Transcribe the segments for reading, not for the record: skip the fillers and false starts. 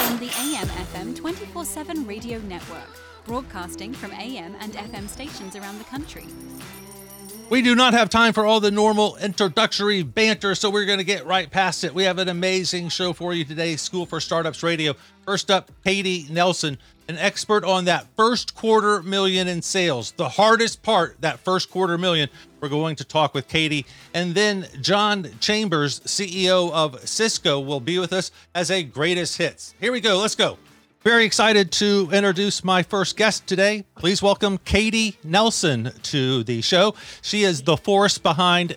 on the AM/FM 24/7 radio network, broadcasting from AM and FM stations around the country. We do not have time for all the normal introductory banter, so we're going to get right past it. We have an amazing show for you today, School for Startups Radio. First up, Katie Nelson, an expert on that first $250,000 in sales. The hardest part, that first $250,000. We're going to talk with Katie. And then John Chambers, CEO of Cisco, will be with us as a greatest hits. Here we go. Let's go. Very excited to introduce my first guest today. Please welcome Katie Nelson to the show. She is the force behind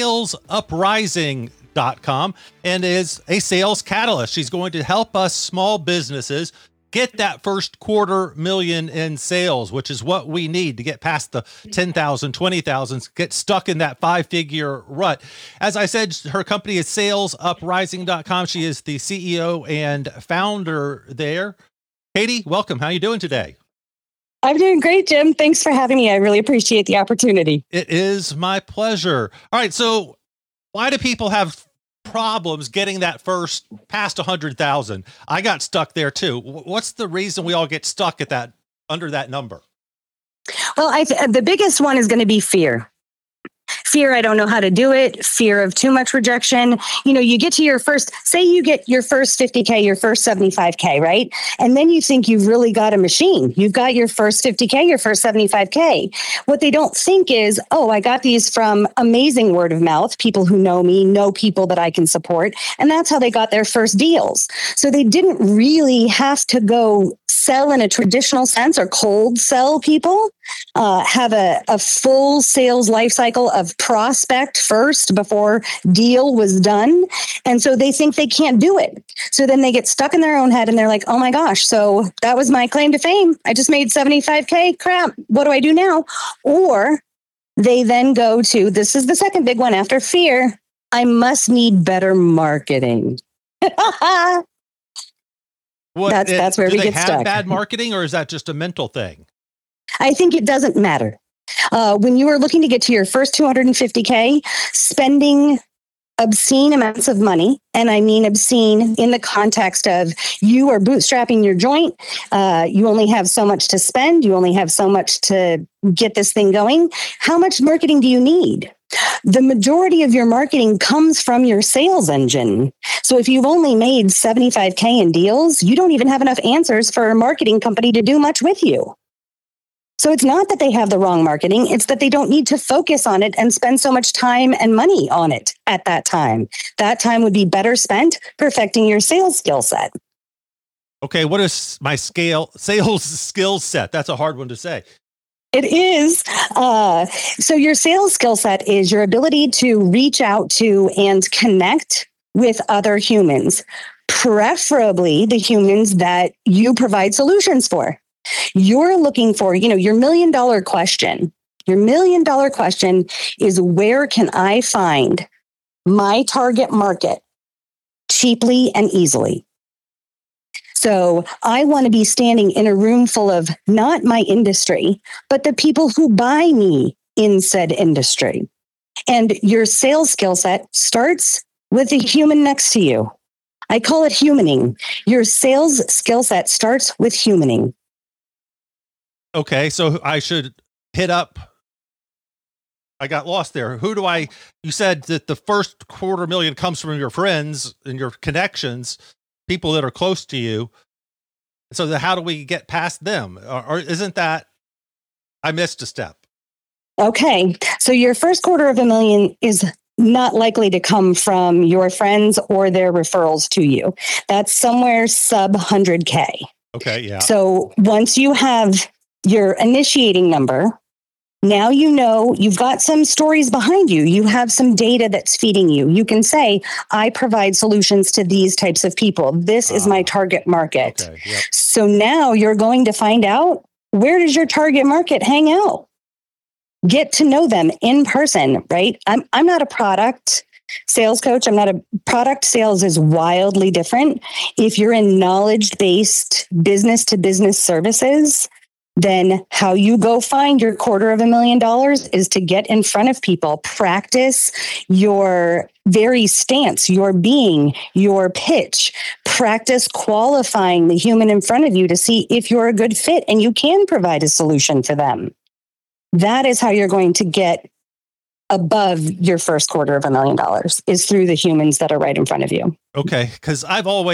SalesUprising.com and is a sales catalyst. She's going to help us small businesses get that first $250,000 in sales, which is what we need to get past the 10,000, 20,000, get stuck in that five-figure rut. As I said, her company is SalesUprising.com. She is the CEO and founder there. Katie, welcome. How are you doing today? I'm doing great, Jim. Thanks for having me. I really appreciate the opportunity. It is my pleasure. All right. So why do people have problems getting that first past 100,000? I got stuck there too. What's the reason we all get stuck at that, under that number? Well, the biggest one is going to be fear. Fear, I don't know how to do it. Fear of too much rejection. You know, you get to your first, say you get your first 50K, your first 75K, right? And then you think you've really got a machine. You've got your first 50K, your first 75K. What they don't think is, oh, I got these from amazing word of mouth. People who know me know people that I can support. And that's how they got their first deals. So they didn't really have to go sell in a traditional sense or cold sell people, have a full sales life cycle of prospect first before deal was done. And so they think they can't do it. So then they get stuck in their own head and they're like, oh my gosh, so that was my claim to fame. I just made 75K. Crap. What do I do now? Or they then go to, this is the second big one after fear, I must need better marketing. That's where we get stuck. Do they have bad marketing, or is that just a mental thing? I think it doesn't matter. When you are looking to get to your first 250K, spending obscene amounts of money, and I mean obscene in the context of you are bootstrapping your joint, you only have so much to spend, you only have so much to get this thing going. How much marketing do you need? The majority of your marketing comes from your sales engine. So if you've only made 75K in deals, you don't even have enough answers for a marketing company to do much with you. So it's not that they have the wrong marketing. It's that they don't need to focus on it and spend so much time and money on it at that time. That time would be better spent perfecting your sales skill set. Okay, what is my sales skill set? That's a hard one to say. It is. So your sales skill set is your ability to reach out to and connect with other humans, preferably the humans that you provide solutions for. You're looking for, your $1 million question. Your $1 million question is, where can I find my target market cheaply and easily? So I want to be standing in a room full of not my industry, but the people who buy me in said industry. And your sales skill set starts with the human next to you. I call it humaning. Your sales skill set starts with humaning. Okay, so I should hit up. I got lost there. You said that the first $250,000 comes from your friends and your connections, people that are close to you. So how do we get past them? Or isn't that, I missed a step? Okay. So your first $250,000 is not likely to come from your friends or their referrals to you. That's somewhere sub 100K. Okay. Yeah. So once you have your initiating number, now you know you've got some stories behind you. You have some data that's feeding you. You can say, I provide solutions to these types of people. This is my target market. Okay, yep. So now you're going to find out, where does your target market hang out? Get to know them in person, right? I'm not a product sales coach. I'm not a product sales is wildly different. If you're in knowledge-based business to business services, then how you go find your $250,000 is to get in front of people, practice your very stance, your being, your pitch, practice qualifying the human in front of you to see if you're a good fit and you can provide a solution for them. That is how you're going to get above your first $250,000 is through the humans that are right in front of you. Okay. Cause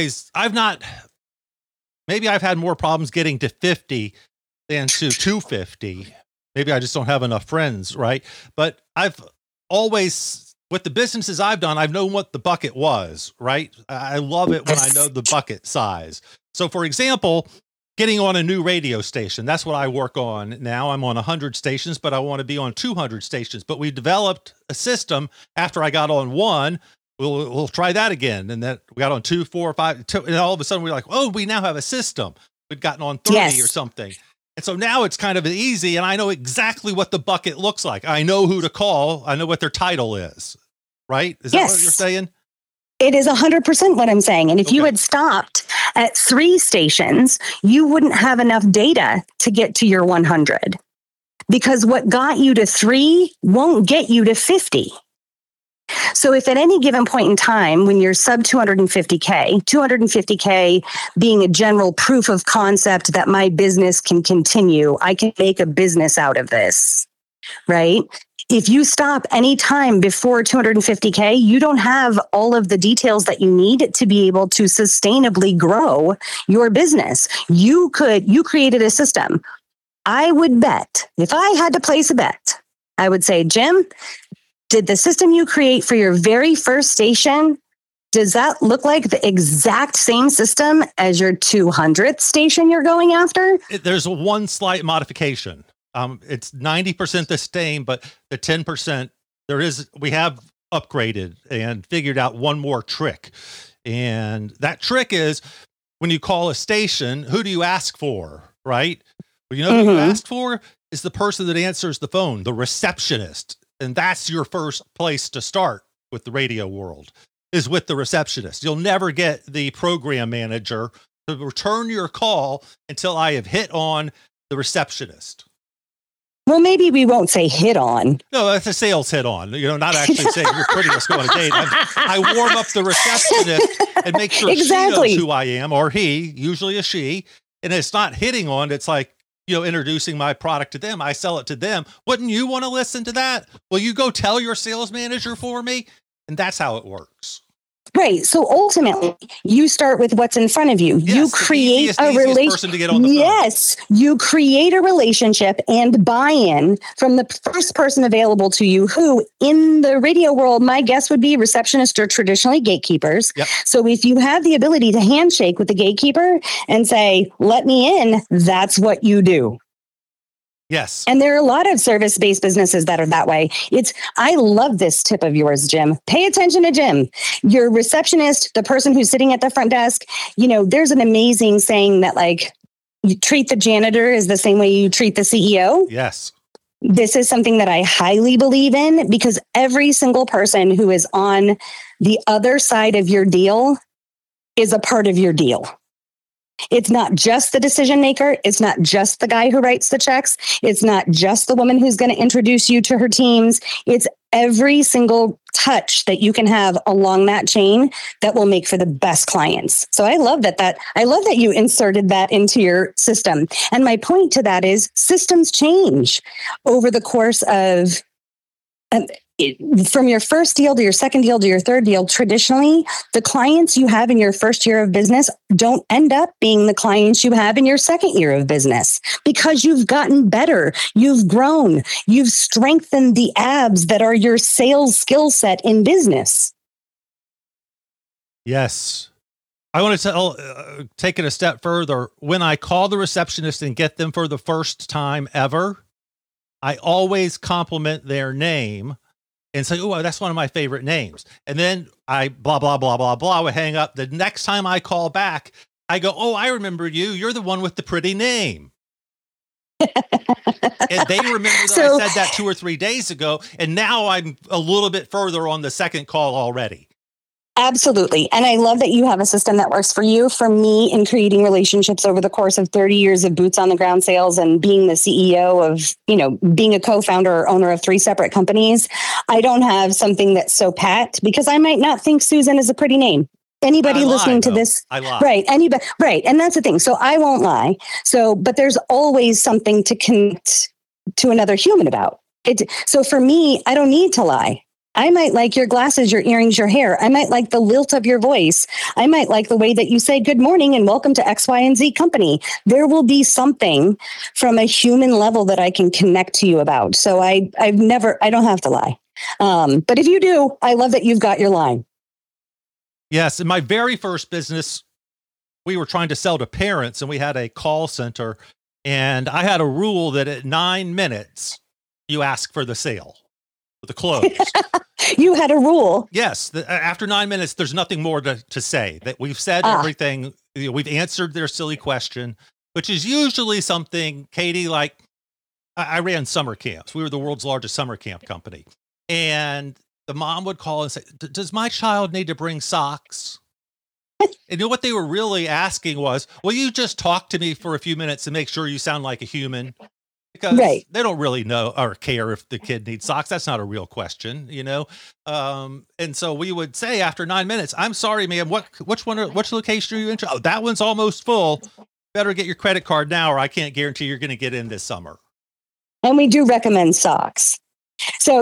maybe I've had more problems getting to 50 than to 250. Maybe I just don't have enough friends, right? But I've always, with the businesses I've done, I've known what the bucket was, right? I love it when I know the bucket size. So for example, getting on a new radio station, that's what I work on now. I'm on 100 stations, but I want to be on 200 stations. But we developed a system after I got on one. We'll try that again. And then we got on 2, 4, 5, and all of a sudden we're like, oh, we now have a system. We've gotten on 30 or something. And so now it's kind of easy, and I know exactly what the bucket looks like. I know who to call. I know what their title is, right? Is that what you're saying? It is 100% what I'm saying. And if you had stopped at 3 stations, you wouldn't have enough data to get to your 100. Because what got you to 3 won't get you to 50. So if at any given point in time, when you're sub 250K being a general proof of concept that my business can continue, I can make a business out of this, right? If you stop any time before 250K, you don't have all of the details that you need to be able to sustainably grow your business. You created a system. I would bet, if I had to place a bet, I would say, Jim, did the system you create for your very first station, does that look like the exact same system as your 200th station you're going after? There's one slight modification. It's 90% the same, but the 10% we have upgraded and figured out one more trick. And that trick is when you call a station, who do you ask for? Right? Well, who you ask for is the person that answers the phone, the receptionist. And that's your first place to start with the radio world, is with the receptionist. You'll never get the program manager to return your call until I have hit on the receptionist. Well, maybe we won't say hit on. No, that's a sales hit on. Not actually saying you're pretty, let's go on a date. I warm up the receptionist and make sure she knows who I am, or he, usually a she. And it's not hitting on, it's like, introducing my product to them. I sell it to them. Wouldn't you want to listen to that? Will you go tell your sales manager for me? And that's how it works. Right. So ultimately, you start with what's in front of you. Yes, you create a relationship. Yes, you create a relationship and buy-in from the first person available to you, who in the radio world, my guess would be receptionists or traditionally gatekeepers. Yep. So if you have the ability to handshake with the gatekeeper and say, let me in, that's what you do. Yes. And there are a lot of service-based businesses that are that way. I love this tip of yours, Jim. Pay attention to Jim. Your receptionist, the person who's sitting at the front desk, there's an amazing saying that you treat the janitor is the same way you treat the CEO. Yes. This is something that I highly believe in, because every single person who is on the other side of your deal is a part of your deal. It's not just the decision maker. It's not just the guy who writes the checks. It's not just the woman who's going to introduce you to her teams. It's every single touch that you can have along that chain that will make for the best clients. So I love that you inserted that into your system. And my point to that is systems change over the course of from your first deal to your second deal to your third deal. Traditionally, the clients you have in your first year of business don't end up being the clients you have in your second year of business, because you've gotten better, you've grown, you've strengthened the abs that are your sales skill set in business. Yes. I want to take it a step further. When I call the receptionist and get them for the first time ever, I always compliment their name and say, oh, that's one of my favorite names. And then I blah, blah, blah, blah, blah, would hang up. The next time I call back, I go, oh, I remember you. You're the one with the pretty name. And they remember that I said that 2 or 3 days ago. And now I'm a little bit further on the second call already. Absolutely. And I love that you have a system that works for you. For me, in creating relationships over the course of 30 years of boots on the ground sales and being the CEO of, being a co-founder or owner of 3 separate companies, I don't have something that's so pat because I might not think Susan is a pretty name. Anybody listening to this, I lie. Right? Anybody, right? And that's the thing. So I won't lie. But there's always something to connect to another human about it. So for me, I don't need to lie. I might like your glasses, your earrings, your hair. I might like the lilt of your voice. I might like the way that you say good morning and welcome to X, Y, and Z company. There will be something from a human level that I can connect to you about. So I don't have to lie. But if you do, I love that you've got your line. Yes. In my very first business, we were trying to sell to parents and we had a call center, and I had a rule that at 9 minutes, you ask for the sale, the close. You had a rule. Yes. After 9 minutes, there's nothing more to say. That we've said everything. We've answered their silly question, which is usually something, Katie, like I ran summer camps. We were the world's largest summer camp company. And the mom would call and say, does my child need to bring socks? And you know what they were really asking was, will you just talk to me for a few minutes and make sure you sound like a human? Because they don't really know or care if the kid needs socks. That's not a real question, And so we would say after 9 minutes, I'm sorry, ma'am, which location are you interested? Oh, that one's almost full. Better get your credit card now, or I can't guarantee you're going to get in this summer. And we do recommend socks. So,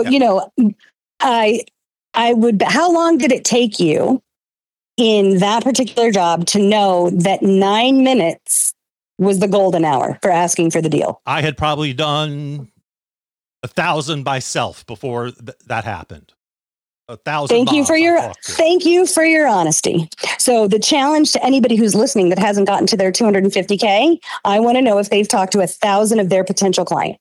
I would, how long did it take you in that particular job to know that 9 minutes was the golden hour for asking for the deal? I had probably done 1,000 myself before that happened. 1,000. Thank you for your honesty. So the challenge to anybody who's listening that hasn't gotten to their 250K, I want to know if they've talked to 1,000 of their potential clients.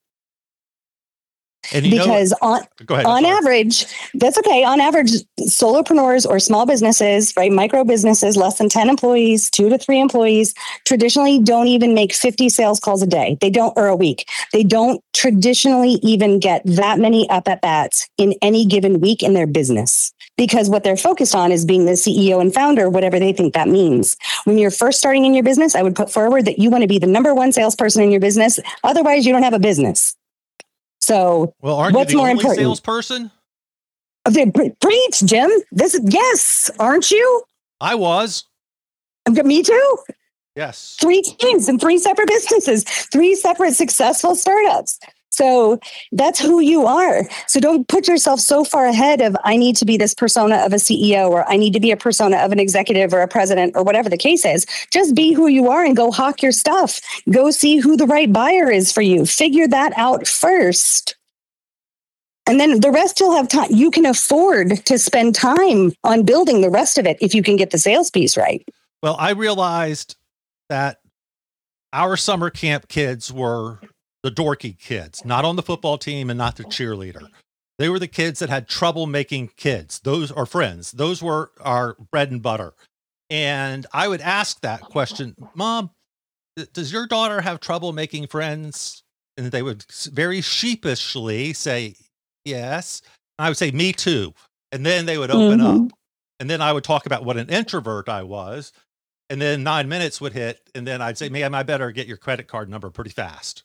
Because on average, that's okay. On average, solopreneurs or small businesses, right? Micro businesses, less than 10 employees, 2 to 3 employees, traditionally don't even make 50 sales calls a day. Or a week. They don't traditionally even get that many up at bats in any given week in their business, because what they're focused on is being the CEO and founder, whatever they think that means. When you're first starting in your business, I would put forward that you want to be the number 1 salesperson in your business. Otherwise, you don't have a business. So, aren't you the only salesperson? Okay, preach, Jim. Yes, aren't you? I was. Me too. Yes. 3 teams and 3 separate businesses, 3 separate successful startups. So that's who you are. So don't put yourself so far ahead of, I need to be this persona of a CEO, or I need to be a persona of an executive or a president, or whatever the case is. Just be who you are and go hawk your stuff. Go see who the right buyer is for you. Figure that out first. And then the rest you'll have time. You can afford to spend time on building the rest of it if you can get the sales piece right. Well, I realized that our summer camp kids were the dorky kids, not on the football team and not the cheerleader. They were the kids that had trouble making kids. Those are friends. Those were our bread and butter. And I would ask that question, Mom, does your daughter have trouble making friends? And they would very sheepishly say, yes. And I would say, me too. And then they would open up. And then I would talk about what an introvert I was. And then 9 minutes would hit. And then I'd say, ma'am, I better get your credit card number pretty fast.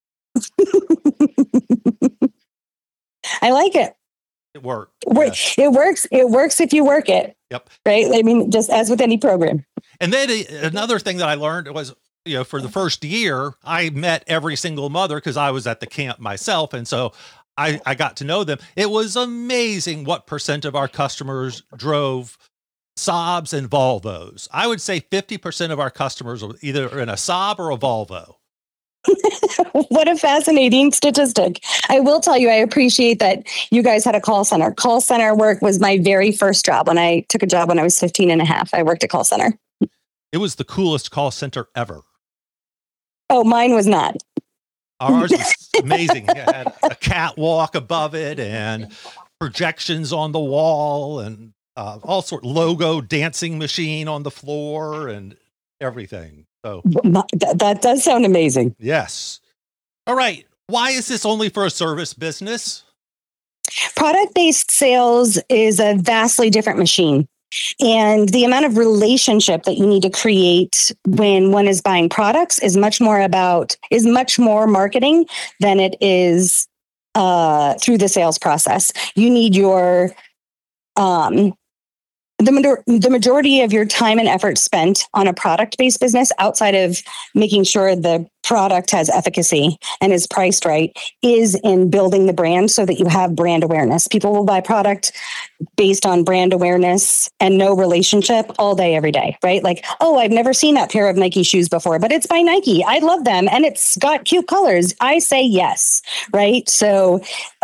I like it. It worked. Yes. It works. It works if you work it. Yep. Right. I mean, just as with any program. And then another thing that I learned was, for the first year, I met every single mother because I was at the camp myself. And so I got to know them. It was amazing what % of our customers drove Saabs and Volvos. I would say 50% of our customers were either in a Saab or a Volvo. What a fascinating statistic. I will tell you, I appreciate that you guys had a call center. Call center work was my very first job. When I took a job when I was 15 and a half, I worked at call center. It was the coolest call center ever. Oh, mine was not. Ours was amazing. It had a catwalk above it and projections on the wall and all sort logo dancing machine on the floor and everything. So that does sound amazing. Yes. All right. Why is this only for a service business? Product-based sales is a vastly different machine. And the amount of relationship that you need to create when one is buying products is much more marketing than it is through the sales process. You need your the majority of your time and effort spent on a product-based business, outside of making sure the product has efficacy and is priced right, is in building the brand so that you have brand awareness. People will buy product based on brand awareness and no relationship all day, every day, right? Like, oh, I've never seen that pair of Nike shoes before, but it's by Nike. I love them. And it's got cute colors. I say yes, right? So,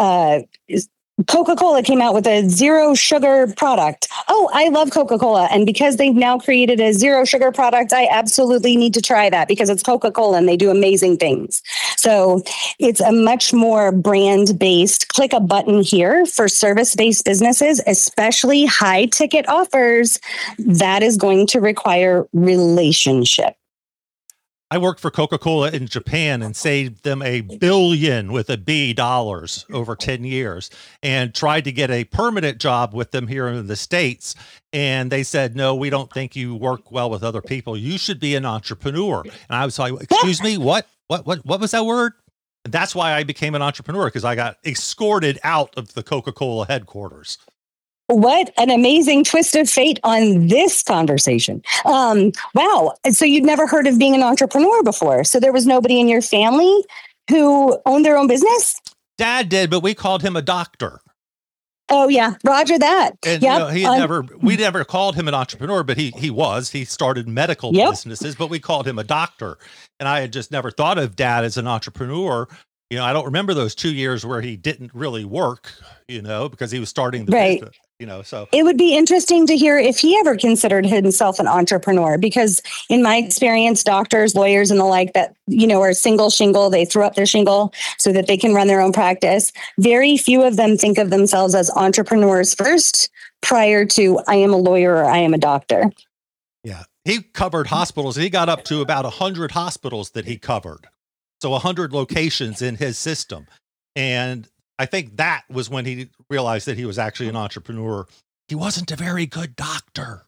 Coca-Cola came out with a zero sugar product. Oh, I love Coca-Cola. And because they've now created a zero sugar product, I absolutely need to try that because it's Coca-Cola and they do amazing things. So it's a much more brand-based, click a button here for service-based businesses, especially high ticket offers. That is going to require relationship. I worked for Coca-Cola in Japan and saved them $1 billion with a B dollars over 10 years, and tried to get a permanent job with them here in the States. And they said, no, we don't think you work well with other people. You should be an entrepreneur. And I was like, excuse me, what was that word? And that's why I became an entrepreneur, because I got escorted out of the Coca-Cola headquarters. What an amazing twist of fate on this conversation. Wow. So you'd never heard of being an entrepreneur before. So there was nobody in your family who owned their own business? Dad did, but we called him a doctor. Oh yeah. Roger that. And yep. We never called him an entrepreneur, but he started medical businesses, but we called him a doctor. And I had just never thought of Dad as an entrepreneur. I don't remember those 2 years where he didn't really work, because he was starting the business. So it would be interesting to hear if he ever considered himself an entrepreneur, because in my experience, doctors, lawyers, and the like that, are single shingle, they throw up their shingle so that they can run their own practice. Very few of them think of themselves as entrepreneurs first, prior to I am a lawyer or I am a doctor. Yeah. He covered hospitals. He got up to about 100 hospitals that he covered. So 100 locations in his system. And I think that was when he realized that he was actually an entrepreneur. He wasn't a very good doctor.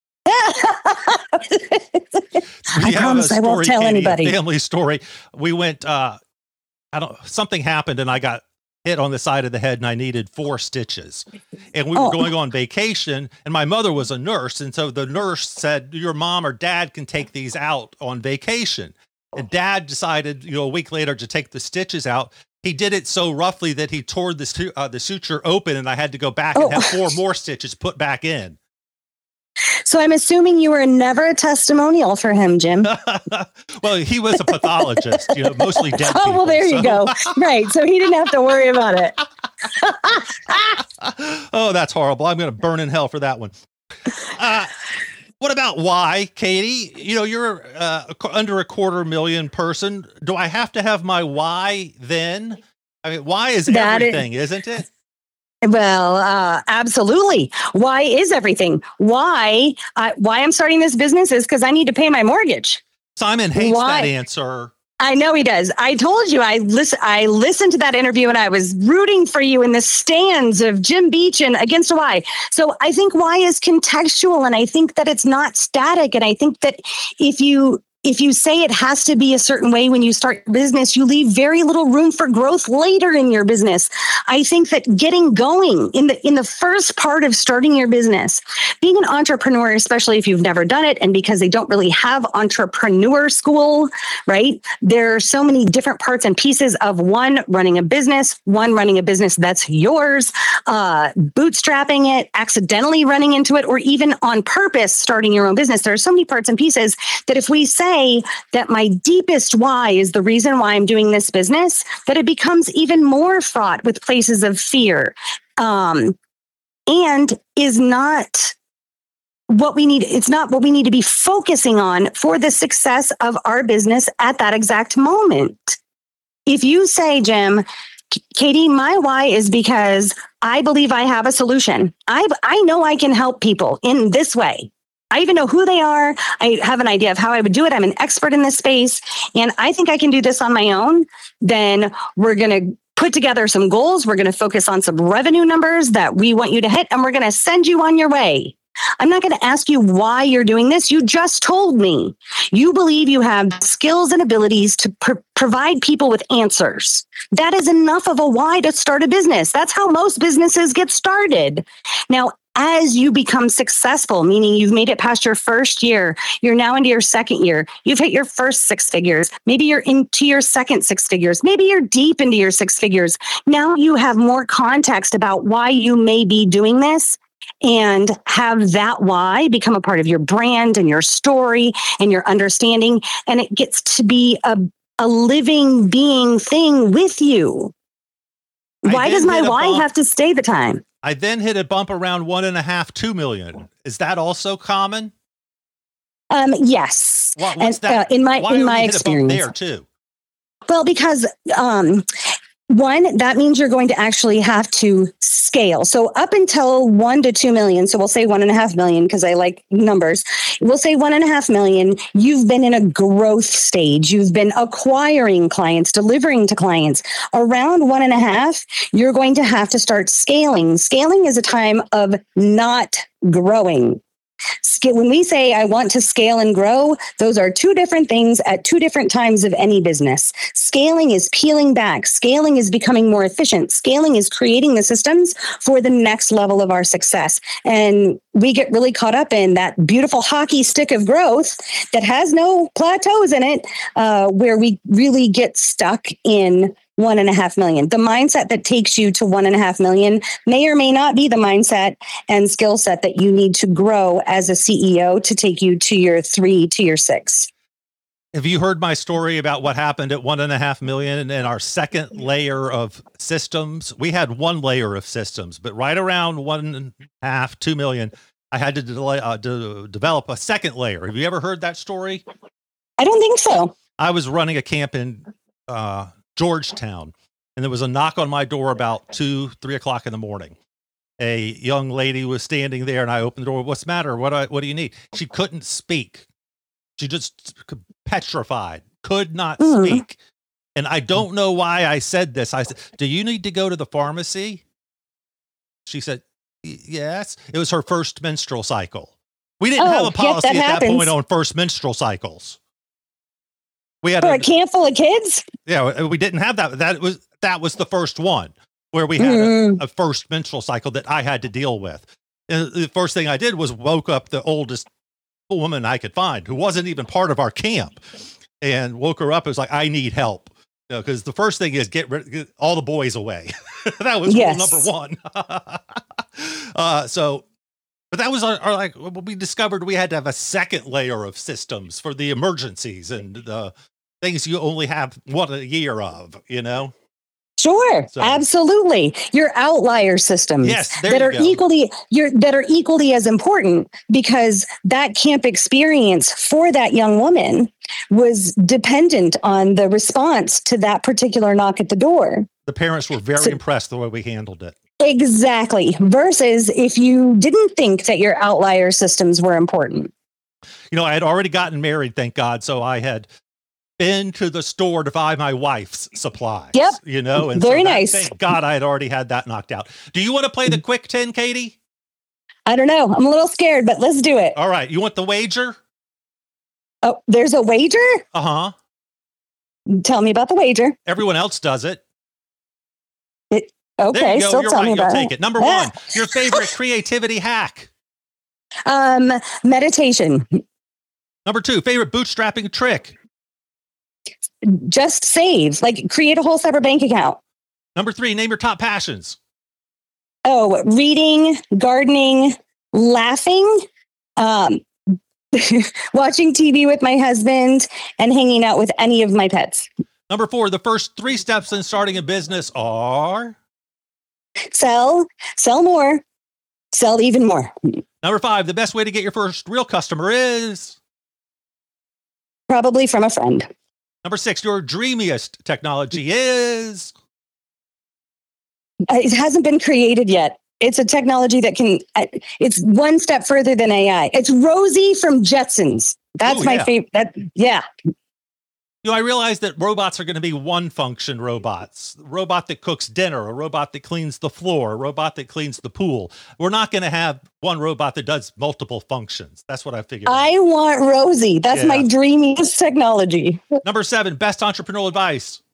I promise I won't tell anybody. Family story. We went, something happened and I got hit on the side of the head and I needed 4 stitches. And we were going on vacation and my mother was a nurse. And so the nurse said, your mom or dad can take these out on vacation. And Dad decided, a week later to take the stitches out. He did it so roughly that he tore the suture open, and I had to go back and have 4 more stitches put back in. So I'm assuming you were never a testimonial for him, Jim. Well, he was a pathologist, mostly dead people. Well, there you go. Right. So he didn't have to worry about it. Oh, that's horrible. I'm going to burn in hell for that one. What about why, Katie? You're under a 250,000 person. Do I have to have my why then? I mean, why is everything, isn't it? Well, absolutely. Why is everything? Why I'm starting this business is because I need to pay my mortgage. Simon hates that answer. I know he does. I told you I listened to that interview and I was rooting for you in the stands of Jim Beach and Against a Why. So I think why is contextual, and I think that it's not static. And I think that if you say it has to be a certain way when you start your business, you leave very little room for growth later in your business. I think that getting going in the first part of starting your business, being an entrepreneur, especially if you've never done it, and because they don't really have entrepreneur school, right? There are so many different parts and pieces of one running a business that's yours, bootstrapping it, accidentally running into it, or even on purpose starting your own business. There are so many parts and pieces that if we say that my deepest why is the reason why I'm doing this business, that it becomes even more fraught with places of fear, and is not what we need. It's not what we need to be focusing on for the success of our business at that exact moment. If you say, Jim, Katie, my why is because I believe I have a solution. I know I can help people in this way. I even know who they are. I have an idea of how I would do it. I'm an expert in this space, and I think I can do this on my own. Then we're going to put together some goals. We're going to focus on some revenue numbers that we want you to hit, and we're going to send you on your way. I'm not going to ask you why you're doing this. You just told me. You believe you have skills and abilities to provide people with answers. That is enough of a why to start a business. That's how most businesses get started. Now, as you become successful, meaning you've made it past your first year, you're now into your second year, you've hit your first 6 figures, maybe you're into your second 6 figures, maybe you're deep into your 6 figures. Now you have more context about why you may be doing this, and have that why become a part of your brand and your story and your understanding. And it gets to be a living being thing with you. Why does my why have to stay the time? I then hit a bump around 1.5, 2 million. Is that also common? Yes. What's that? In my Why experience, there too? Well, because one, that means you're going to actually have to scale. So up until 1 to 2 million, so we'll say 1.5 million because I like numbers. We'll say 1.5 million. You've been in a growth stage. You've been acquiring clients, delivering to clients. Around 1.5, you're going to have to start scaling. Scaling is a time of not growing. When we say I want to scale and grow, those are two different things at two different times of any business. Scaling is peeling back. Scaling is becoming more efficient. Scaling is creating the systems for the next level of our success. And we get really caught up in that beautiful hockey stick of growth that has no plateaus in it, where we really get stuck in 1.5 million. The mindset that takes you to 1.5 million may or may not be the mindset and skill set that you need to grow as a CEO to take you to your 3 to your 6. Have you heard my story about what happened at 1.5 million and our second layer of systems? We had one layer of systems, but right around 1.5, 2 million, I had to develop a second layer. Have you ever heard that story? I don't think so. I was running a camp in Georgetown, and there was a knock on my door about 2, 3 o'clock in the morning. A young lady was standing there, and I opened the door. What's the matter? What do you need? She couldn't speak. She just petrified, could not speak. And I don't know why I said this. I said, "Do you need to go to the pharmacy?" She said, "Yes." It was her first menstrual cycle. We didn't have a policy at that point on first menstrual cycles. We had a camp full of kids. Yeah, we didn't have that. That was the first one where we had a first menstrual cycle that I had to deal with. And the first thing I did was woke up the oldest woman I could find, who wasn't even part of our camp, and woke her up. It was like, I need help, because the first thing is get all the boys away. That was rule number one. But that was our like, we discovered we had to have a second layer of systems for the emergencies and the things you only have a year of, Sure, so, absolutely. Your outlier systems that are equally as important, because that camp experience for that young woman was dependent on the response to that particular knock at the door. The parents were very impressed the way we handled it. Exactly. Versus if you didn't think that your outlier systems were important. I had already gotten married, thank God. So I had been to the store to buy my wife's supplies. Yep. And very nice. Thank God I had already had that knocked out. Do you want to play the quick 10, Katie? I don't know. I'm a little scared, but let's do it. All right. You want the wager? Oh, there's a wager? Uh-huh. Tell me about the wager. Everyone else does it. Okay, there you go. Still You're tell right. me about You'll take it. Number one, your favorite creativity hack. Meditation. Number 2, favorite bootstrapping trick. Just save, like create a whole separate bank account. Number 3, name your top passions. Oh, reading, gardening, laughing, watching TV with my husband, and hanging out with any of my pets. Number 4, the first 3 steps in starting a business are? Sell more, sell even more. Number 5, the best way to get your first real customer is? Probably from a friend. Number 6, your dreamiest technology is? It hasn't been created yet. It's a technology that it's one step further than AI. It's Rosie from Jetsons. That's my favorite. I realize that robots are going to be one function robots, a robot that cooks dinner, a robot that cleans the floor, a robot that cleans the pool. We're not going to have one robot that does multiple functions. That's what I figured. I want Rosie. That's my dreamiest technology. Number 7, best entrepreneurial advice.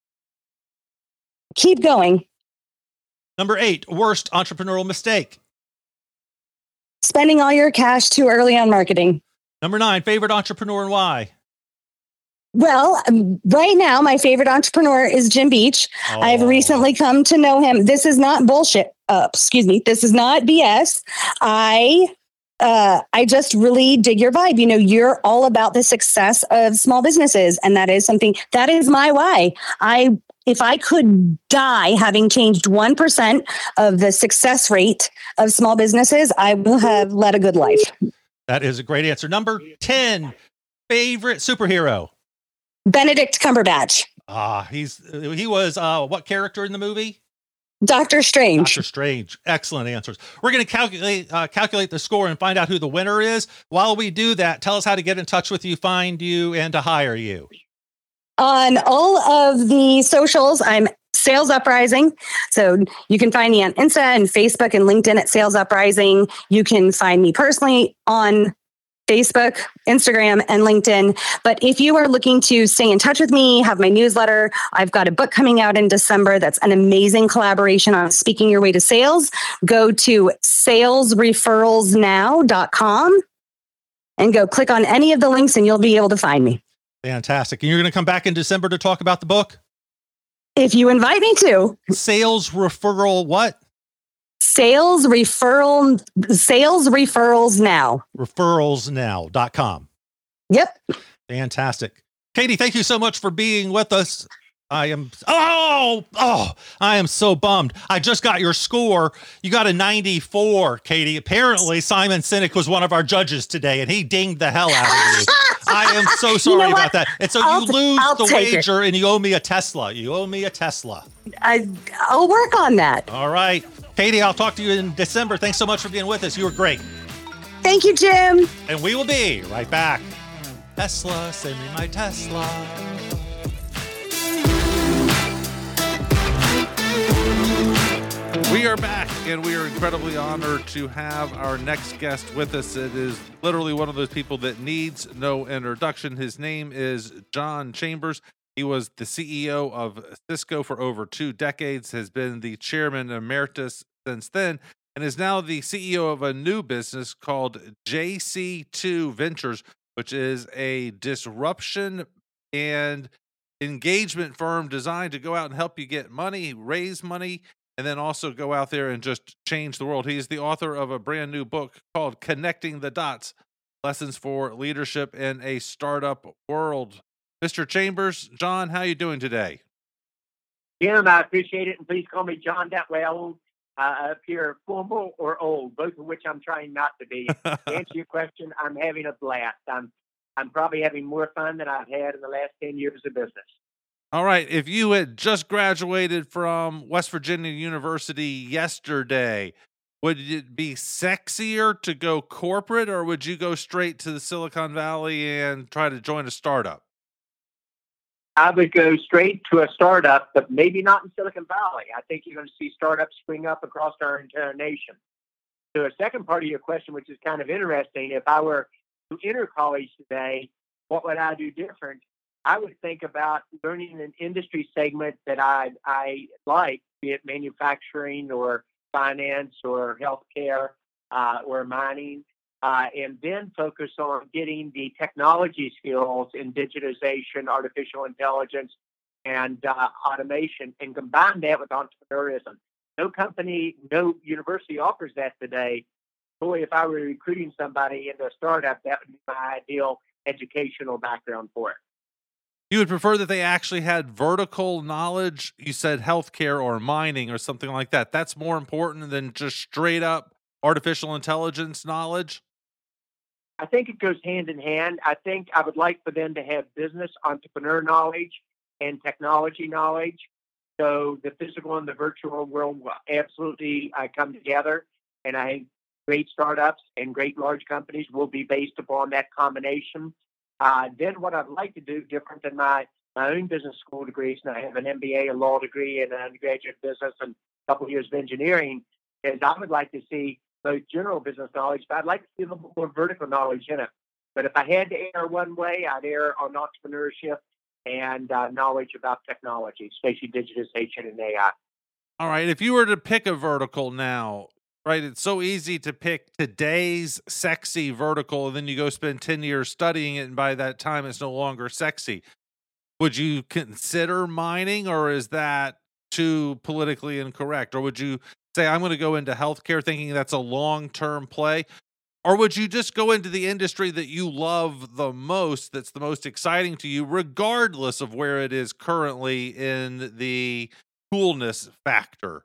Keep going. Number 8, worst entrepreneurial mistake. Spending all your cash too early on marketing. Number 9, favorite entrepreneur and why. Well, right now, my favorite entrepreneur is Jim Beach. Oh. I've recently come to know him. This is not bullshit. This is not BS. I just really dig your vibe. You're all about the success of small businesses. And that is my why. If I could die having changed 1% of the success rate of small businesses, I will have led a good life. That is a great answer. Number 10, favorite superhero. Benedict Cumberbatch. He was what character in the movie? Doctor Strange. Doctor Strange. Excellent answers. We're going to calculate the score and find out who the winner is. While we do that, tell us how to get in touch with you, find you, and to hire you. On all of the socials, I'm Sales Uprising. So you can find me on Insta and Facebook and LinkedIn at Sales Uprising. You can find me personally on Facebook, Instagram, and LinkedIn. But if you are looking to stay in touch with me, have my newsletter, I've got a book coming out in December that's an amazing collaboration on speaking your way to sales. Go to salesreferralsnow.com and go click on any of the links and you'll be able to find me. Fantastic. And you're going to come back in December to talk about the book? If you invite me to. Sales referral what? Sales referrals now. Referralsnow.com. Yep. Fantastic. Katie, thank you so much for being with us. I am so bummed. I just got your score. You got a 94, Katie. Apparently Simon Sinek was one of our judges today and he dinged the hell out of you. I am so sorry about that. And so you lose the wager and you owe me a Tesla. I'll work on that. All right. Katie, I'll talk to you in December. Thanks so much for being with us. You were great. Thank you, Jim. And we will be right back. Tesla, send me my Tesla. We are back, and we are incredibly honored to have our next guest with us. It is literally one of those people that needs no introduction. His name is John Chambers. He was the CEO of Cisco for over 2 decades, has been the chairman emeritus since then, and is now the CEO of a new business called JC2 Ventures, which is a disruption and engagement firm designed to go out and help you get money, raise money, and then also go out there and just change the world. He is the author of a brand new book called Connecting the Dots, Lessons for Leadership in a Startup World. Mr. Chambers, John, how are you doing today? Jim, I appreciate it. And please call me John. That way I won't appear formal or old, both of which I'm trying not to be. To answer your question, I'm having a blast. I'm probably having more fun than I've had in the last 10 years of business. All right. If you had just graduated from West Virginia University yesterday, would it be sexier to go corporate or would you go straight to the Silicon Valley and try to join a startup? I would go straight to a startup, but maybe not in Silicon Valley. I think you're going to see startups spring up across our entire nation. So a second part of your question, which is kind of interesting, if I were to enter college today, what would I do different? I would think about learning an industry segment that I like, be it manufacturing or finance or healthcare or mining, and then focus on getting the technology skills in digitization, artificial intelligence, and automation, and combine that with entrepreneurism. No company, no university offers that today. Boy, if I were recruiting somebody into a startup, that would be my ideal educational background for it. You would prefer that they actually had vertical knowledge? You said healthcare or mining or something like that. That's more important than just straight up artificial intelligence knowledge? I think it goes hand in hand. I think I would like for them to have business entrepreneur knowledge and technology knowledge. So the physical and the virtual world will absolutely come together. And I think great startups and great large companies will be based upon that combination. Then what I'd like to do, different than my own business school degrees, and I have an MBA, a law degree, and an undergraduate business, and a couple of years of engineering, is I would like to see both general business knowledge, but I'd like to see a little more vertical knowledge in it. But if I had to err one way, I'd err on entrepreneurship and knowledge about technology, especially digitization and AI. All right. If you were to pick a vertical now, right, it's so easy to pick today's sexy vertical, and then you go spend 10 years studying it, and by that time, it's no longer sexy. Would you consider mining, or is that too politically incorrect? Or would you say, I'm going to go into healthcare thinking that's a long term play? Or would you just go into the industry that you love the most, that's the most exciting to you, regardless of where it is currently in the coolness factor?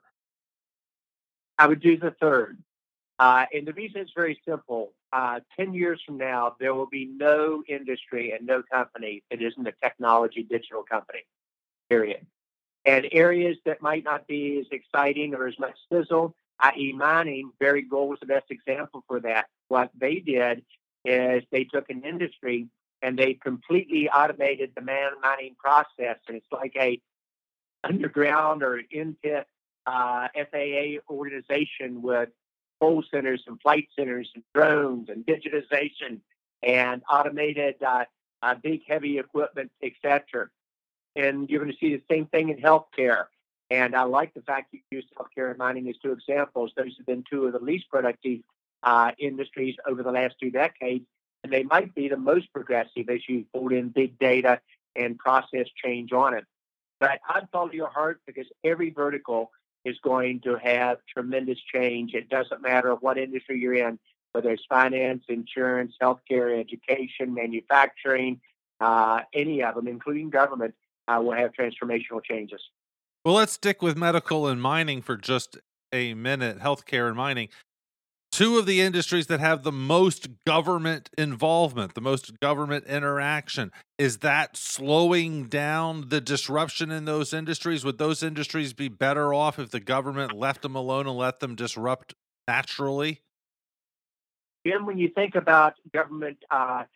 I would do the third. And the reason is very simple. 10 years from now, there will be no industry and no company that isn't a technology digital company, period. And areas that might not be as exciting or as much sizzle, i.e. mining, Barry Gold was the best example for that. What they did is they took an industry and they completely automated the mining process. And it's like a underground or in-pit FAA organization with coal centers and flight centers and drones and digitization and automated big heavy equipment, etc. And you're going to see the same thing in healthcare. And I like the fact you used healthcare and mining as two examples. Those have been two of the least productive industries over the last 2 decades. And they might be the most progressive as you fold in big data and process change on it. But I'd follow your heart because every vertical is going to have tremendous change. It doesn't matter what industry you're in, whether it's finance, insurance, healthcare, education, manufacturing, any of them, including government, will have transformational changes. Well, let's stick with medical and mining for just a minute, healthcare and mining. Two of the industries that have the most government involvement, the most government interaction. Is that slowing down the disruption in those industries? Would those industries be better off if the government left them alone and let them disrupt naturally? Jim, when you think about government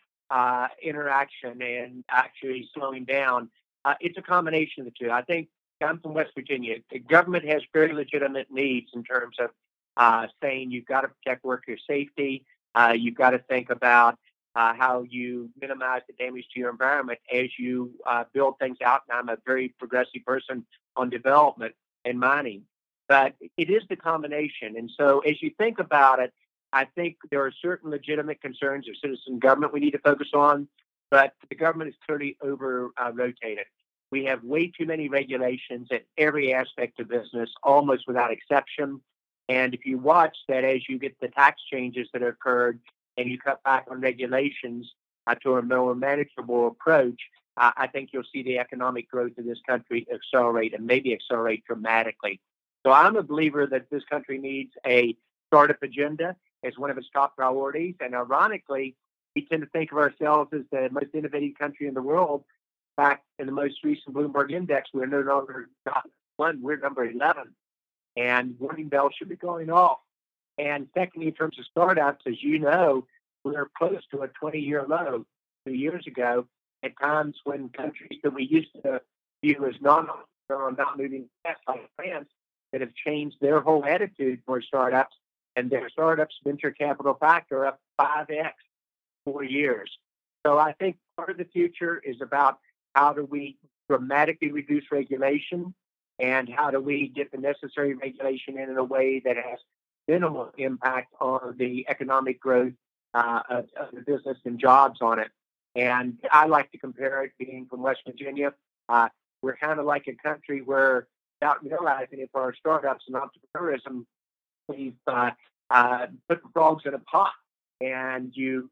interaction and actually slowing down, it's a combination of the two. I think I'm from West Virginia. The government has very legitimate needs in terms of saying you've got to protect worker safety. You've got to think about how you minimize the damage to your environment as you build things out. And I'm a very progressive person on development and mining. But it is the combination. And so as you think about it, I think there are certain legitimate concerns of citizen government we need to focus on, but the government is clearly over rotated. We have way too many regulations in every aspect of business, almost without exception. And if you watch that, as you get the tax changes that occurred and you cut back on regulations to a more manageable approach, I think you'll see the economic growth of this country accelerate and maybe accelerate dramatically. So I'm a believer that this country needs a startup agenda as one of its top priorities. And ironically, we tend to think of ourselves as the most innovative country in the world. In fact, in the most recent Bloomberg Index, we're no longer top one, we're number 11. And warning bells should be going off. And secondly, in terms of startups, as you know, we're close to a 20-year low 2 years ago at times when countries that we used to view as not moving fast, like France, that have changed their whole attitude for startups, and their startups venture capital factor up 5x 4 years. So I think part of the future is about how do we dramatically reduce regulation and how do we get the necessary regulation in a way that has minimal impact on the economic growth of the business and jobs on it. And I like to compare it, being from West Virginia, we're kind of like a country where, without realizing it, for our startups and entrepreneurism, we've put the frogs in a pot. And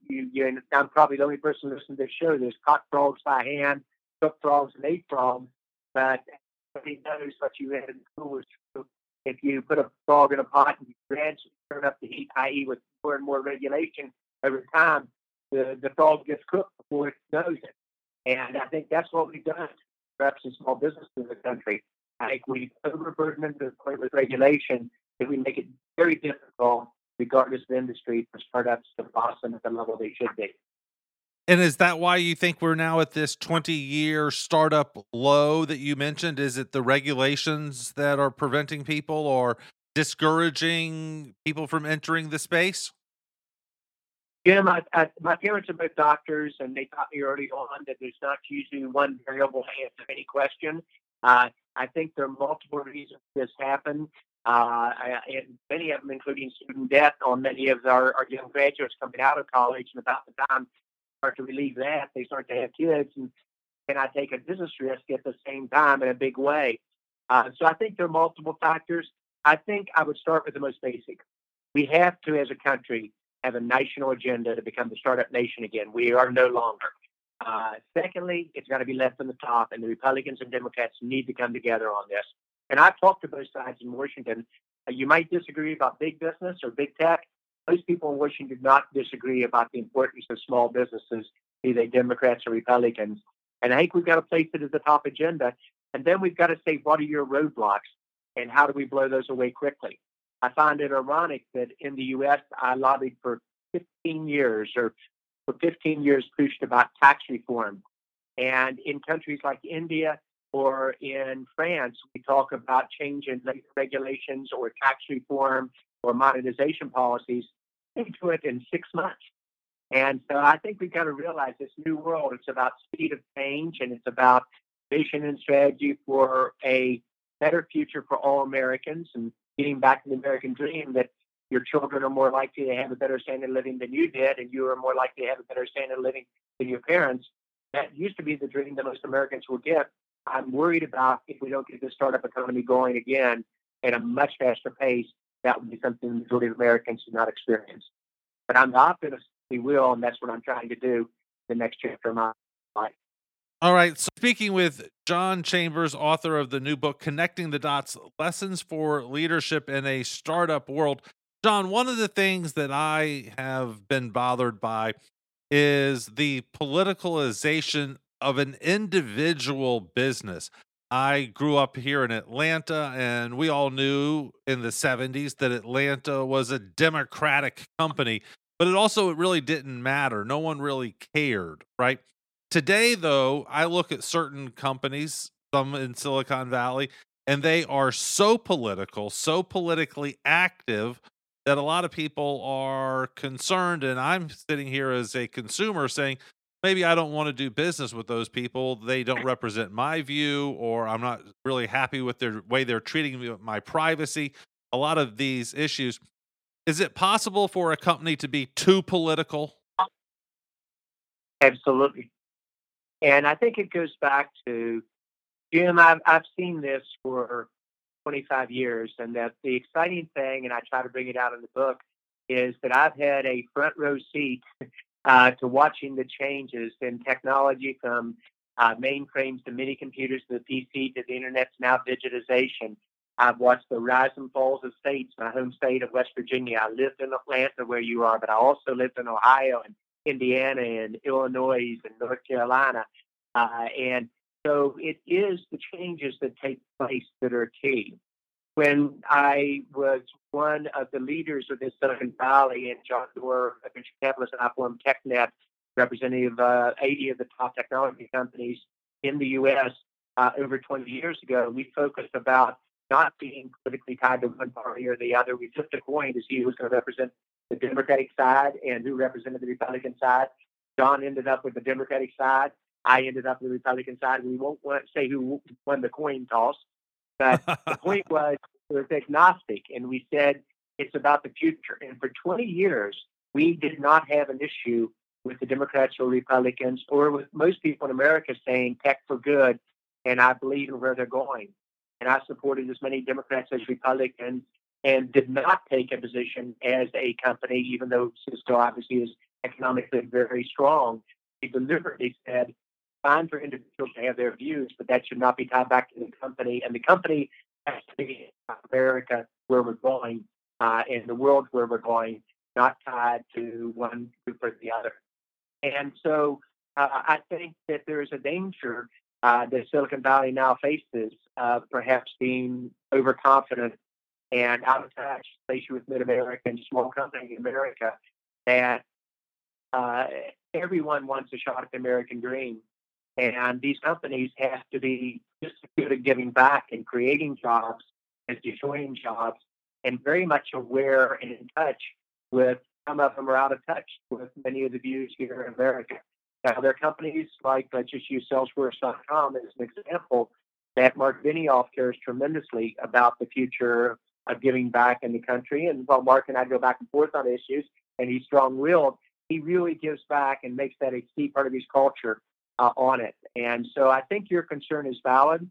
I'm probably the only person listening to this show. There's caught frogs by hand, cooked frogs, and ate frogs. But everybody knows what you had in school is true. If you put a frog in a pot and you gradually turn up the heat, i.e. with more and more regulation over time, the frog gets cooked before it knows it. And I think that's what we've done, perhaps in small businesses in the country. I think we've overburdened the point with regulation that we make it very difficult, regardless of industry, for startups to blossom at the level they should be. And is that why you think we're now at this 20-year startup low that you mentioned? Is it the regulations that are preventing people or discouraging people from entering the space? Jim, my parents are both doctors, and they taught me early on that there's not usually one variable to answer any question. I think there are multiple reasons this happened, and many of them, including student debt on many of our young graduates coming out of college. And about the time they start to relieve that, they start to have kids, and can I take a business risk at the same time in a big way? So I think there are multiple factors. I think I would start with the most basic. We have to, as a country, have a national agenda to become the startup nation again. We are no longer. Secondly, it's got to be left from the top, and the Republicans and Democrats need to come together on this. And I've talked to both sides in Washington. You might disagree about big business or big tech. Most people in Washington do not disagree about the importance of small businesses, be they Democrats or Republicans. And I think we've got to place it as the top agenda. And then we've got to say, what are your roadblocks, and how do we blow those away quickly? I find it ironic that in the U.S., I lobbied for 15 years, or for 15 years pushed about tax reform. And in countries like India or in France, we talk about change in labor regulations or tax reform or monetization policies. They do it in 6 months. And so I think we've got to realize this new world, it's about speed of change, and it's about vision and strategy for a better future for all Americans, and getting back to the American dream that your children are more likely to have a better standard of living than you did, and you are more likely to have a better standard of living than your parents. That used to be the dream that most Americans will get. I'm worried about if we don't get the startup economy going again at a much faster pace, that would be something the majority of Americans do not experience. But I'm the optimist we will, and that's what I'm trying to do the next chapter of my life. All right. So speaking with John Chambers, author of the new book, Connecting the Dots, Lessons for Leadership in a Startup World. John, one of the things that I have been bothered by is the politicalization of an individual business. I grew up here in Atlanta, and we all knew in the 70s that Atlanta was a Democratic company, but it really didn't matter. No one really cared, right? Today, though, I look at certain companies, some in Silicon Valley, and they are so political, so politically active that a lot of people are concerned. And I'm sitting here as a consumer saying, maybe I don't want to do business with those people. They don't represent my view, or I'm not really happy with their way they're treating me with my privacy. A lot of these issues. Is it possible for a company to be too political? Absolutely. And I think it goes back to, Jim, I've seen this for 25 years, and that the exciting thing, and I try to bring it out in the book, is that I've had a front row seat to watching the changes in technology, from mainframes to mini computers to the PC to the internet's now digitization. I've watched the rise and falls of states, my home state of West Virginia. I lived in Atlanta, where you are, but I also lived in Ohio and Indiana and Illinois and North Carolina. And so it is the changes that take place that are key. When I was one of the leaders of this Silicon Valley, and John Doerr, a venture capitalist, and I formed TechNet, representative of 80 of the top technology companies in the U.S. Over 20 years ago, we focused about not being politically tied to one party or the other. We flipped a coin to see who was going to represent the Democratic side and who represented the Republican side. John ended up with the Democratic side. I ended up with the Republican side. We won't want to say who won the coin toss, but the point was we were agnostic, and we said it's about the future. And for 20 years, we did not have an issue with the Democrats or Republicans, or with most people in America saying tech for good, and I believe in where they're going. And I supported as many Democrats as Republicans, and did not take a position as a company, even though Cisco obviously is economically very strong. He deliberately said, fine for individuals to have their views, but that should not be tied back to the company. And the company has to be America, where we're going, and the world where we're going, not tied to one group or the other. And so I think that there is a danger that Silicon Valley now faces of perhaps being overconfident and out of touch, especially with mid-America and small companies in America, that uh, everyone wants a shot at the American dream. And these companies have to be just as good at giving back and creating jobs as destroying jobs, and very much aware and in touch with, some of them are out of touch with many of the views here in America. Now, there are companies like, let's just use Salesforce.com as an example, that Mark Benioff cares tremendously about the future of giving back in the country. And while Mark and I go back and forth on issues, and he's strong-willed, he really gives back and makes that a key part of his culture on it. And so I think your concern is valid.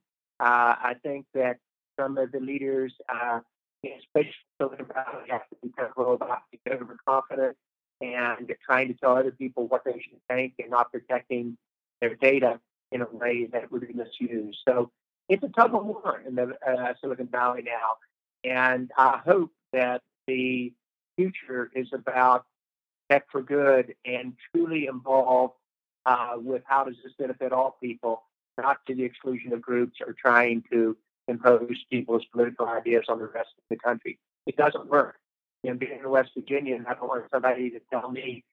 I think that some of the leaders, especially Silicon Valley, have to be careful about being overconfident and trying to tell other people what they should think and not protecting their data in a way that would be misused. So it's a tug of war in the Silicon Valley now. And I hope that the future is about tech for good and truly involved with how does this benefit all people, not to the exclusion of groups or trying to impose people's political ideas on the rest of the country. It doesn't work. Being in West Virginia, I don't want somebody to tell me,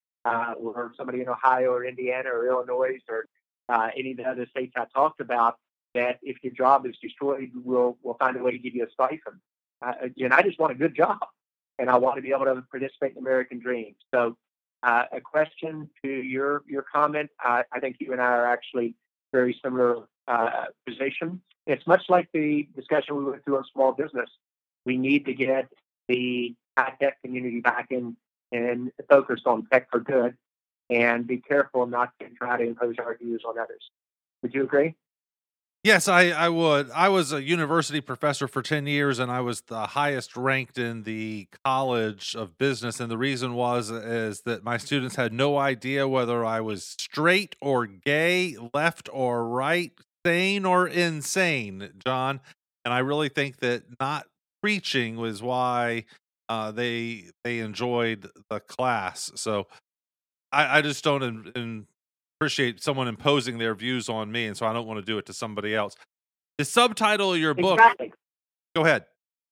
or somebody in Ohio or Indiana or Illinois or any of the other states I talked about, that if your job is destroyed, we'll find a way to give you a stipend. And I just want a good job, and I want to be able to participate in the American dream. So a question to your comment, I think you and I are actually very similar position. It's much like the discussion we went through on small business. We need to get the high-tech community back in and focused on tech for good, and be careful not to try to impose our views on others. Would you agree? Yes, I would. I was a university professor for 10 years, and I was the highest ranked in the College of Business. And the reason is that my students had no idea whether I was straight or gay, left or right, sane or insane, John. And I really think that not preaching was why they enjoyed the class. So I just don't appreciate someone imposing their views on me, and so I don't want to do it to somebody else. The subtitle of your book. Exactly. Go ahead.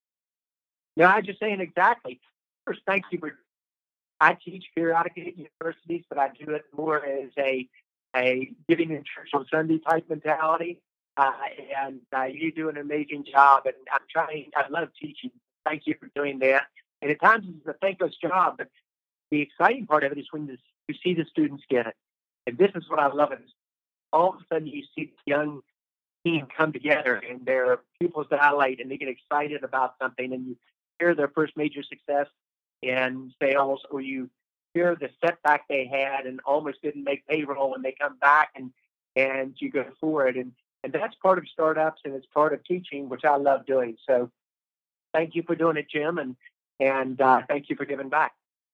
No, I'm just saying exactly. First, thank you for. I teach periodically at universities, but I do it more as a giving in church on Sunday type mentality. And you do an amazing job, and I'm trying. I love teaching. Thank you for doing that. And at times it's a thankless job, but the exciting part of it is when you see the students get it. And this is what I love. Is all of a sudden you see this young team come together and their pupils dilate and they get excited about something, and you hear their first major success in sales, or you hear the setback they had and almost didn't make payroll, and they come back and you go forward. And that's part of startups, and it's part of teaching, which I love doing. So thank you for doing it, Jim, and thank you for giving back.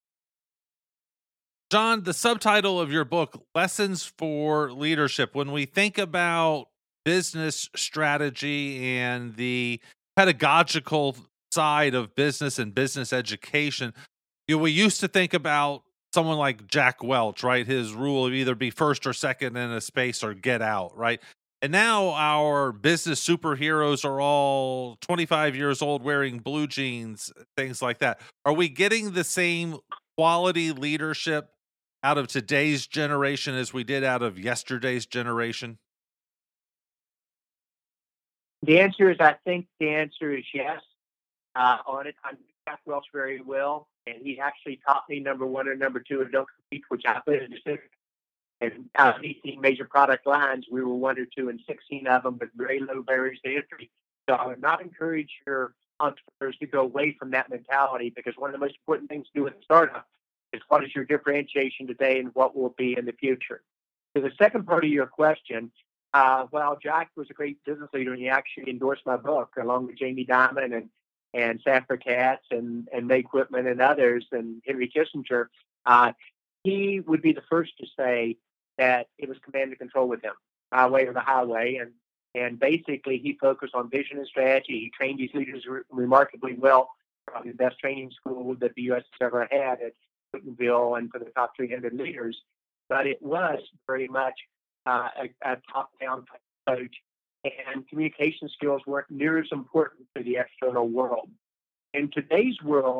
John, the subtitle of your book, Lessons for Leadership. When we think about business strategy and the pedagogical side of business and business education, we used to think about someone like Jack Welch, right? His rule of either be first or second in a space or get out, right? And now our business superheroes are all 25 years old wearing blue jeans, things like that. Are we getting the same quality leadership out of today's generation as we did out of yesterday's generation? The answer is, I think the answer is yes. On it, I know Jack Welch very well, and he actually taught me number one or number two and don't compete, which I put in the center. And out of 18 major product lines, we were 1 or 2 in 16 of them with very low barriers to entry. So I would not encourage your entrepreneurs to go away from that mentality, because one of the most important things to do with a startup is what is your differentiation today and what will be in the future. To the second part of your question, well, Jack was a great business leader, and he actually endorsed my book along with Jamie Dimon and Safra Katz and Meg Whitman and others, and Henry Kissinger. He would be the first to say that it was command and control with him, our way or the highway. And basically, he focused on vision and strategy. He trained these leaders remarkably well, probably the best training school that the U.S. has ever had at Whittenville and for the top 300 leaders. But it was very much a top-down approach, and communication skills weren't near as important to the external world. In today's world,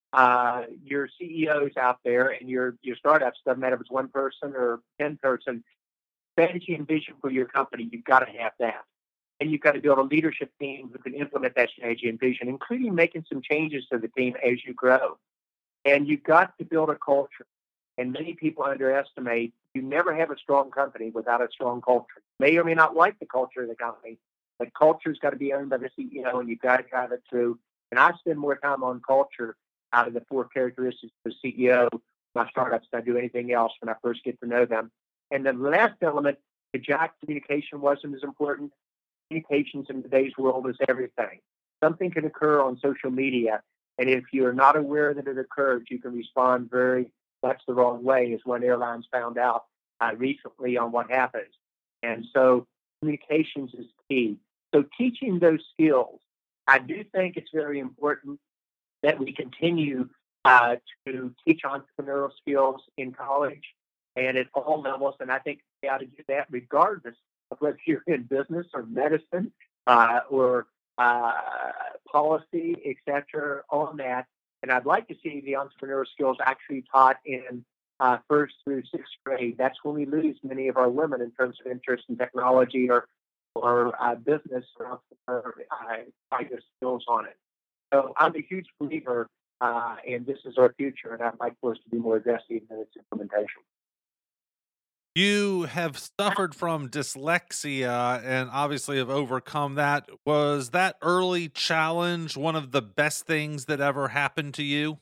your CEOs out there and your startups, doesn't matter if it's one person or 10 person, strategy and vision for your company, you've got to have that. And you've got to build a leadership team who can implement that strategy and vision, including making some changes to the team as you grow. And you've got to build a culture. And many people underestimate you never have a strong company without a strong culture. You may or may not like the culture of the company, but culture's got to be owned by the CEO, and you've got to drive it through. And I spend more time on culture out of the 4 characteristics of the CEO, my startups, than I do anything else when I first get to know them. And then the last element, the job communication wasn't as important. Communications in today's world is everything. Something can occur on social media, and if you're not aware that it occurred, you can respond very much the wrong way, as one airline's found out recently on what happens. And so communications is key. So teaching those skills, I do think it's very important that we continue to teach entrepreneurial skills in college and at all levels, and I think we ought to do that regardless of whether you're in business or medicine or policy, etc., on that. And I'd like to see the entrepreneurial skills actually taught in 1st through 6th grade. That's when we lose many of our women in terms of interest in technology or business or skills on it. So I'm a huge believer, and this is our future, and I'd like for us to be more aggressive in its implementation. You have suffered from dyslexia and obviously have overcome that. Was that early challenge one of the best things that ever happened to you?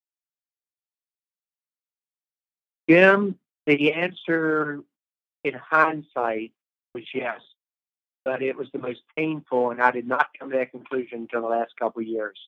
Jim, the answer in hindsight was yes, but it was the most painful, and I did not come to that conclusion until the last couple of years.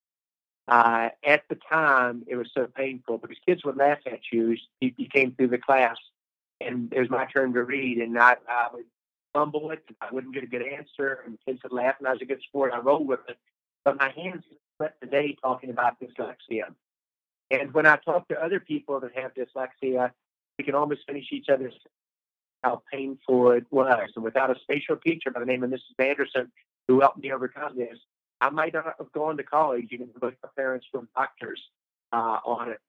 At the time, it was so painful because kids would laugh at you. You came through the class, and it was my turn to read, and I would fumble it. I wouldn't get a good answer, and kids would laugh, and I was a good sport. I rolled with it. But my hands sweat today talking about dyslexia. And when I talk to other people that have dyslexia, we can almost finish each other's how painful it was. And without a special teacher by the name of Mrs. Anderson, who helped me overcome this, I might not have gone to college, even though my parents were doctors on it.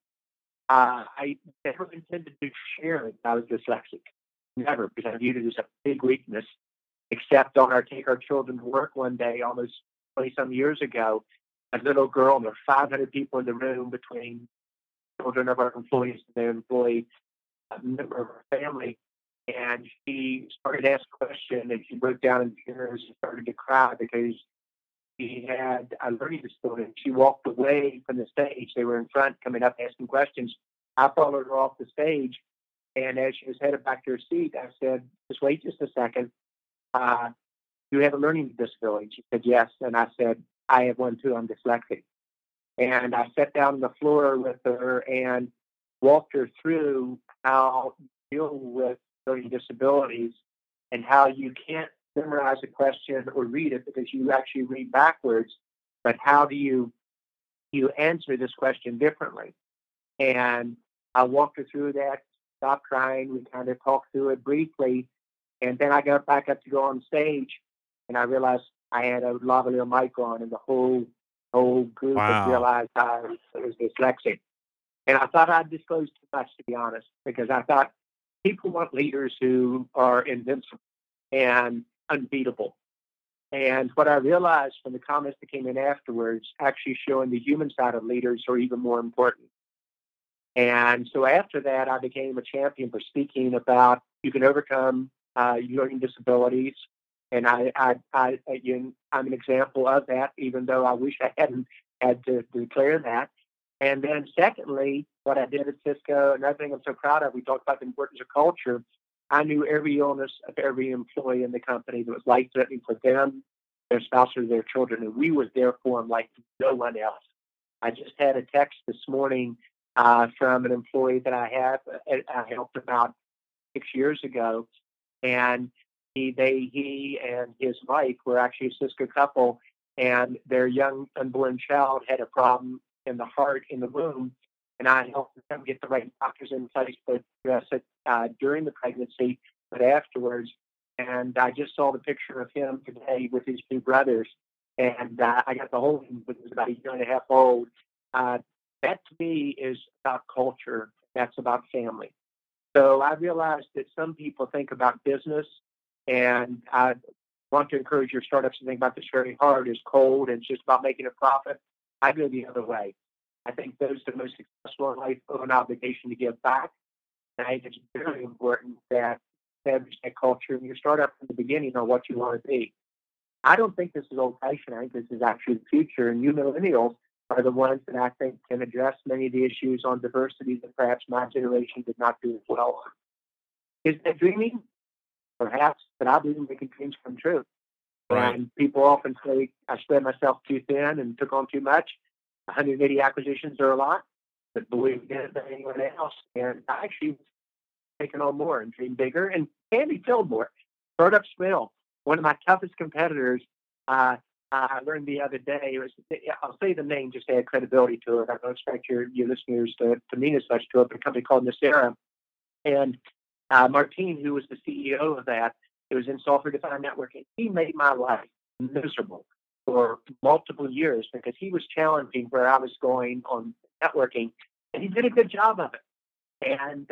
I never intended to share that I was dyslexic. Never, because I viewed it as a big weakness. Except on our Take Our Children to Work one day, almost 20-some years ago, a little girl, and there were 500 people in the room between children of our employees and their employee, a member of our family. And she started to ask a question, and she broke down in tears and started to cry because she had a learning disability. She walked away from the stage. They were in front, coming up, asking questions. I followed her off the stage, and as she was headed back to her seat, I said, "Just wait just a second. You have a learning disability?" She said, "Yes." And I said, "I have one too. I'm dyslexic." And I sat down on the floor with her and walked her through how you deal with learning disabilities and how you can't memorize a question or read it because you actually read backwards, but how do you answer this question differently? And I walked her through that, stopped crying, we kind of talked through it briefly, and then I got back up to go on stage, and I realized I had a lavalier mic on, and the whole group had Wow. realized I was dyslexic. And I thought I'd disclosed too much, to be honest, because I thought people want leaders who are invincible and unbeatable. And what I realized from the comments that came in afterwards, actually showing the human side of leaders are even more important. And so after that, I became a champion for speaking about you can overcome learning disabilities. And I'm an example of that, even though I wish I hadn't had to declare that. And then secondly, what I did at Cisco, another thing I'm so proud of, we talked about the importance of culture. I knew every illness of every employee in the company that was life-threatening for them, their spouse, or their children, and we were there for them like no one else. I just had a text this morning from an employee that I helped about 6 years ago, and he and his wife were actually a Cisco couple, and their young unborn child had a problem in the heart in the womb, and I helped them get the right doctors in place to address it during the pregnancy, but afterwards. And I just saw the picture of him today with his 2 brothers, and I got to hold him when he was about a year and a half old. That to me is about culture. That's about family. So I realized that some people think about business, and I want to encourage your startups to think about this very hard, as cold and it's just about making a profit. I go the other way. I think those that are most successful in life owe an obligation to give back. And I think it's very important that establish that culture in your startup from the beginning on what you want to be. I don't think this is old-fashioned. I think this is actually the future. And you millennials are the ones that I think can address many of the issues on diversity that perhaps my generation did not do as well on. Is that dreaming? Perhaps, but I believe in making dreams come true. Right. And people often say I spread myself too thin and took on too much. 180 acquisitions are a lot, but believe in it than anyone else. And I actually taken on more and dream bigger and can be filled more. Startups fail. One of my toughest competitors, I learned the other day, I'll say the name just to add credibility to it. I don't expect your listeners to mean as much to it, but a company called Nicira. And Martin, who was the CEO of that, it was in software-defined networking. He made my life miserable for multiple years because he was challenging where I was going on networking, and he did a good job of it. And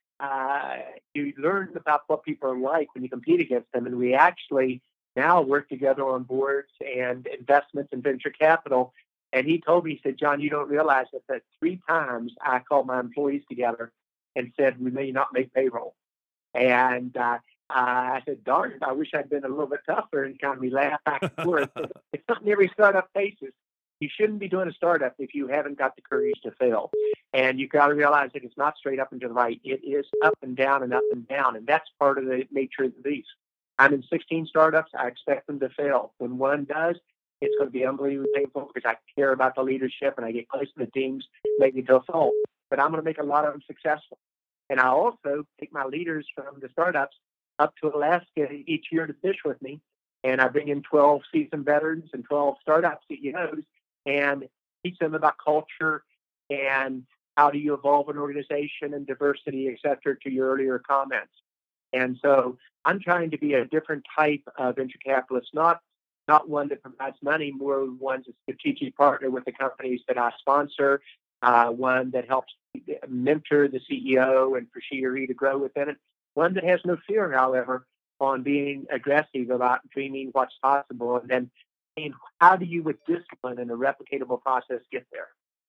you learn about what people are like when you compete against them, and we actually now work together on boards and investments and venture capital. And he told me, he said, John, you don't realize that 3 times I called my employees together and said, we may not make payroll. And I said, darn it, I wish I'd been a little bit tougher, and kind of we laugh back and forth. It's something every startup faces. You shouldn't be doing a startup if you haven't got the courage to fail. And you've got to realize that it's not straight up and to the right. It is up and down and up and down. And that's part of the nature of the beast. I'm in 16 startups. I expect them to fail. When one does, it's going to be unbelievably painful because I care about the leadership and I get close to the teams, make me to a fault. But I'm going to make a lot of them successful. And I also take my leaders from the startups up to Alaska each year to fish with me. And I bring in 12 seasoned veterans and 12 startup CEOs and teach them about culture and how do you evolve an organization and diversity, et cetera, to your earlier comments. And so I'm trying to be a different type of venture capitalist, not one that provides money, more one's a strategic partner with the companies that I sponsor, one that helps mentor the CEO and for she or he to grow within it, one that has no fear, however, on being aggressive about dreaming what's possible, and then how do you, with discipline and a replicatable process, get there?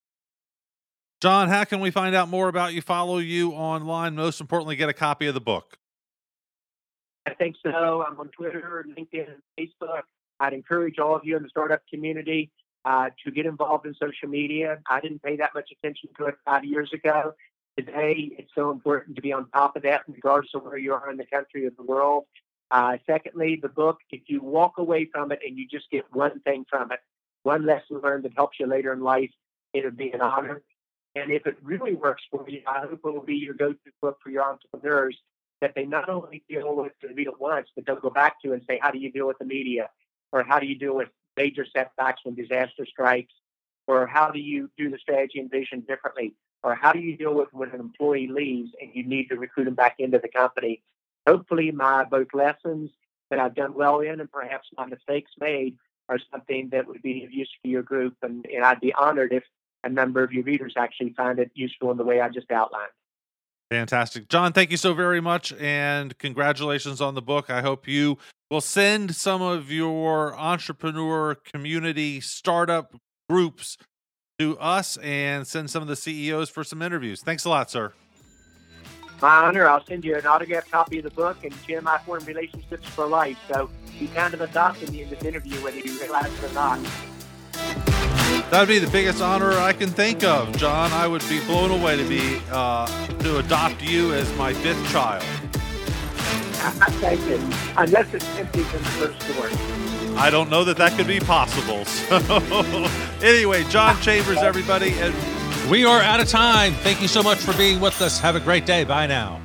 John, how can we find out more about you, follow you online, most importantly, get a copy of the book? I think so. I'm on Twitter, LinkedIn, and Facebook. I'd encourage all of you in the startup community to get involved in social media. I didn't pay that much attention to it 5 years ago. Today, it's so important to be on top of that, regardless of where you are in the country or the world. Secondly, the book, if you walk away from it and you just get one thing from it, one lesson learned that helps you later in life, it would be an honor. And if it really works for you, I hope it will be your go-to book for your entrepreneurs, that they not only deal with the media once, but they'll go back to and say, how do you deal with the media? Or how do you deal with major setbacks when disaster strikes? Or how do you do the strategy and vision differently? Or how do you deal with when an employee leaves and you need to recruit them back into the company? Hopefully my both lessons that I've done well in and perhaps my mistakes made are something that would be of use for your group. And I'd be honored if a number of your readers actually find it useful in the way I just outlined. Fantastic. John, thank you so very much, and congratulations on the book. I hope you will send some of your entrepreneur community startup groups to us and send some of the CEOs for some interviews. Thanks a lot, sir. My honor. I'll send you an autographed copy of the book, and Jim, I form relationships for life. So you kind of adopted me in this interview, whether you realize it or not. That'd be the biggest honor I can think of, John. I would be blown away to adopt you as my 5th child. Thank you. Unless it's empty in the first door. I don't know that could be possible. So, anyway, John Chambers, everybody. And we are out of time. Thank you so much for being with us. Have a great day. Bye now.